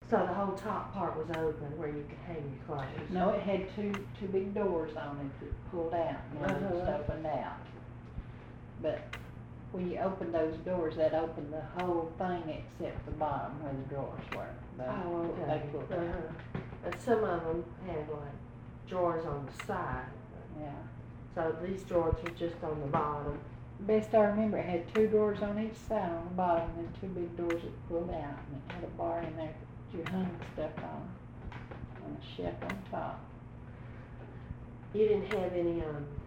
So the whole top part was open where you could hang your clothes? No, it had two big doors on it that pulled out, and it just opened out. But when you opened those doors, that opened the whole thing except the bottom where the drawers were. Oh, okay. They pulled out. And some of them had like drawers on the side. Yeah. So these drawers were just on the bottom. Best I remember, it had two doors on each side on the bottom, and then two big doors that pulled out, and it had a bar in there that you hung stuff on a shelf on top. You didn't have any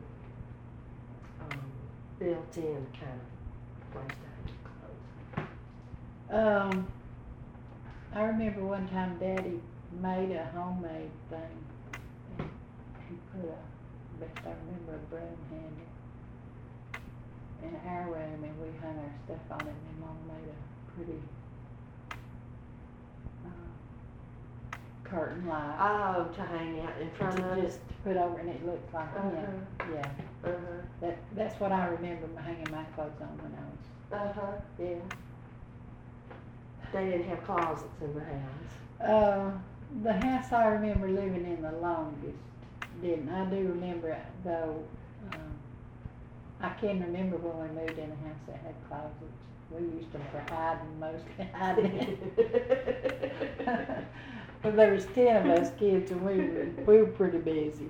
built-in kind of place to hang your clothes? I remember one time Daddy made a homemade thing, and he put best I remember, a broom handle in our room, and we hung our stuff on it, and then Mom made a pretty curtain light. Oh, to hang out in front of it? Just to put over, and it looked like, that's what I remember hanging my clothes on when I was. Yeah. They didn't have closets in the house. The house I remember living in the longest didn't. I do remember, though, I can remember when we moved in a house that had closets. We used them for hiding, mostly hiding. But there was 10 of us kids, and we were pretty busy.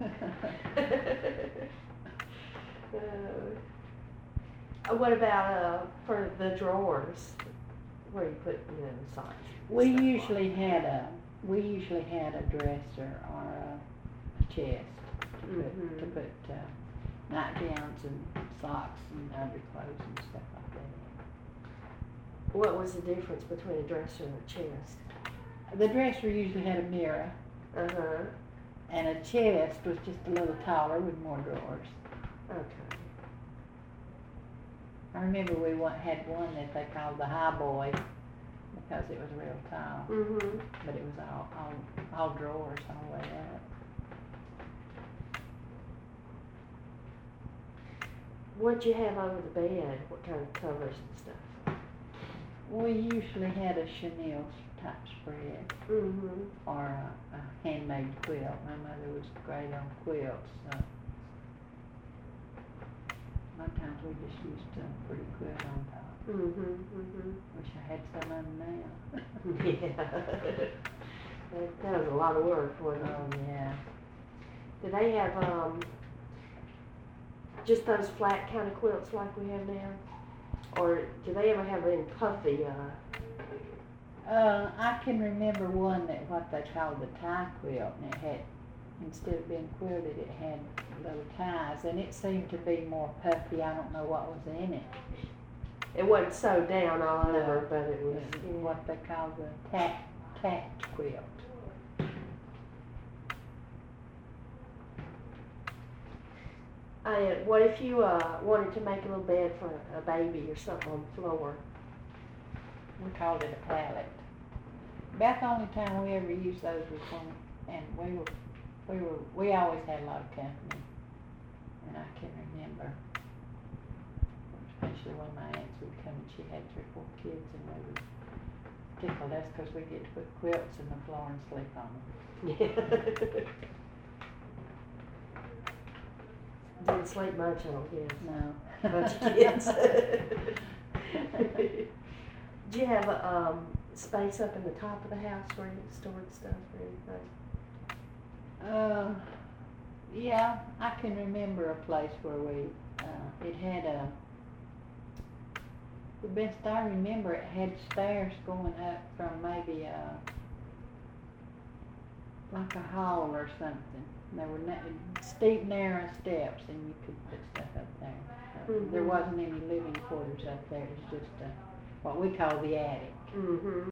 What about for the drawers? Where you put socks? We usually had a dresser or a chest to put nightgowns and socks and underclothes and stuff like that. What was the difference between a dresser and a chest? The dresser usually had a mirror. And a chest was just a little taller with more drawers. Okay. I remember we had one that they called the high boy because it was real tall. But it was all drawers all the way up. What'd you have over the bed? What kind of covers and stuff? We usually had a chenille type spread or a handmade quilt. My mother was great on quilts, so sometimes we just used a pretty quilt on top. Wish I had some of them now. Yeah. That was a lot of work, wasn't it? Oh, yeah. Did they have just those flat kind of quilts like we have now? Or do they ever have any puffy? I can remember one that what they called the tie quilt, and it had, instead of being quilted, it had little ties, and it seemed to be more puffy. I don't know what was in it. It wasn't sewed down all over, but it was what they called the tacked quilt. What if you wanted to make a little bed for a baby or something on the floor? We called it a pallet. About the only time we ever used those was when, and we always had a lot of company, and I can remember, especially when my aunts would come and she had 3 or 4 kids, and they would tickle us because we get to put quilts in the floor and sleep on them. Yeah. Didn't sleep much, I don't guess. No. Bunch of kids. Did you have a space up in the top of the house where you stored stuff or anything? Yeah, I can remember a place where it had the best I remember, it had stairs going up from maybe like a hall or something. There were steep, narrow steps, and you could put stuff up there. There wasn't any living quarters up there. It was just what we call the attic.